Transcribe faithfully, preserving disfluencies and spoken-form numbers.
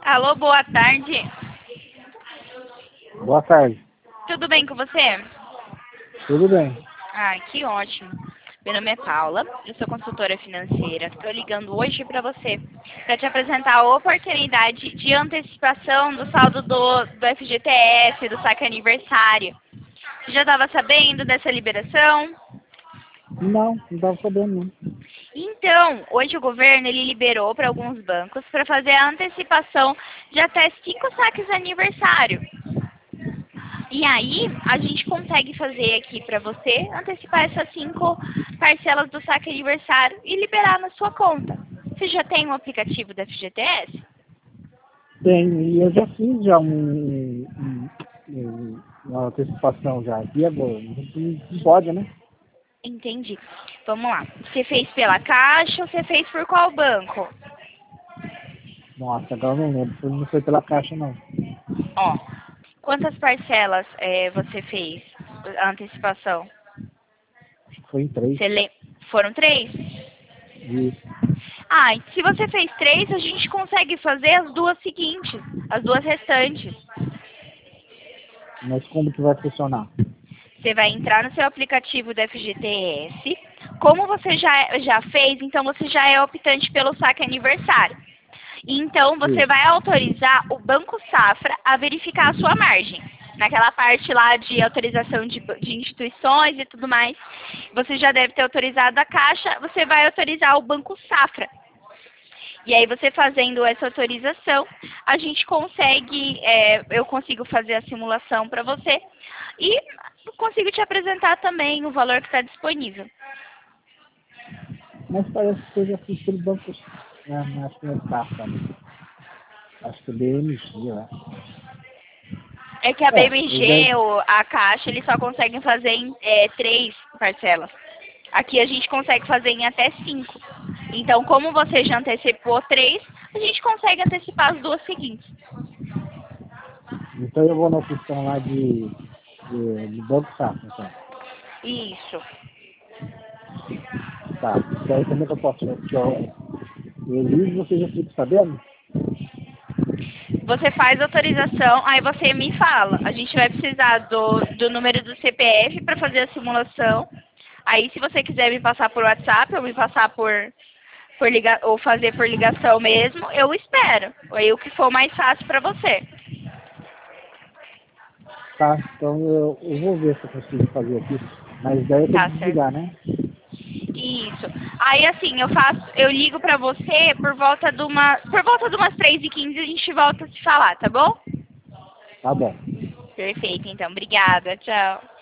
Alô, boa tarde. Boa tarde. Tudo bem com você? Tudo bem? Ah, que ótimo. Meu nome é Paula, eu sou consultora financeira. Estou ligando hoje para você para te apresentar a oportunidade de antecipação do saldo do, do F G T S, do saque aniversário. Você já estava sabendo dessa liberação? Não, não estava sabendo não. Então, hoje o governo ele liberou para alguns bancos para fazer a antecipação de até cinco saques aniversário. E aí, a gente consegue fazer aqui para você, antecipar essas cinco parcelas do saque aniversário e liberar na sua conta. Você já tem um aplicativo da F G T S? Tem, e eu já fiz já um, um, um- uma antecipação já. E agora? Não não pode, né? Entendi. Vamos lá. Você fez pela Caixa ou você fez por qual banco? Nossa, agora eu não lembro. Foi- Não foi pela caixa, não. Ó, quantas parcelas é, você fez a antecipação? Acho que foi em três. Você lem- Foram três? Isso. Ah, e se você fez três, a gente consegue fazer as duas seguintes, as duas restantes. Mas como que vai funcionar? Você vai entrar no seu aplicativo do F G T S. Como você já, já fez, então você já é optante pelo saque aniversário. Então, você Isso. vai autorizar o Banco Safra a verificar a sua margem. Naquela parte lá de autorização de, de instituições e tudo mais, você já deve ter autorizado a Caixa, você vai autorizar o Banco Safra. E aí, você fazendo essa autorização, a gente consegue, é, eu consigo fazer a simulação para você e consigo te apresentar também o valor que está disponível. Mas parece que eu já fiz pelo banco, né? Não acho que não é caixa, né? Acho que é B M G, né? É que a É, eu já... B M G ou a Caixa, eles só conseguem fazer em é, três parcelas. Aqui a gente consegue fazer em até cinco. Então, como você já antecipou três, a gente consegue antecipar as duas seguintes. Então eu vou na opção lá de, de, de banco safra, então. Isso. Tá. E aí como é que eu posso? Porque eu, eu li e você já fica sabendo? Você faz a autorização, aí você me fala. A gente vai precisar do, do número do C P F para fazer a simulação. Aí, se você quiser me passar por WhatsApp ou me passar por, por liga, ou fazer por ligação mesmo, eu espero. Aí, o que for mais fácil para você. Tá, então eu, eu vou ver se eu consigo fazer aqui. Mas daí eu tenho Tá que certo? desligar, né? Isso. Aí assim, eu faço, eu ligo pra você por volta de uma, por volta de umas três e quinze a gente volta a se falar, tá bom? Tá bom. Perfeito, então. Obrigada. Tchau.